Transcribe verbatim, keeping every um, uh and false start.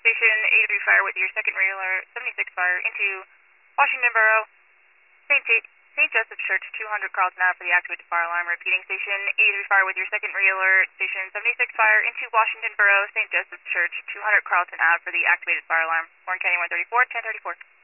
Station eighty-three Fire with your second regular seventy-six Fire into Washington Borough, Saint Saint Joseph Church, two hundred Carlton Ave for the activated fire alarm. Repeating, Station eighty-three Fire with your second regular Station seventy-six Fire into Washington Borough, Saint Joseph Church, two hundred Carlton Ave for the activated fire alarm. Warren County one thirty-four, ten thirty-four.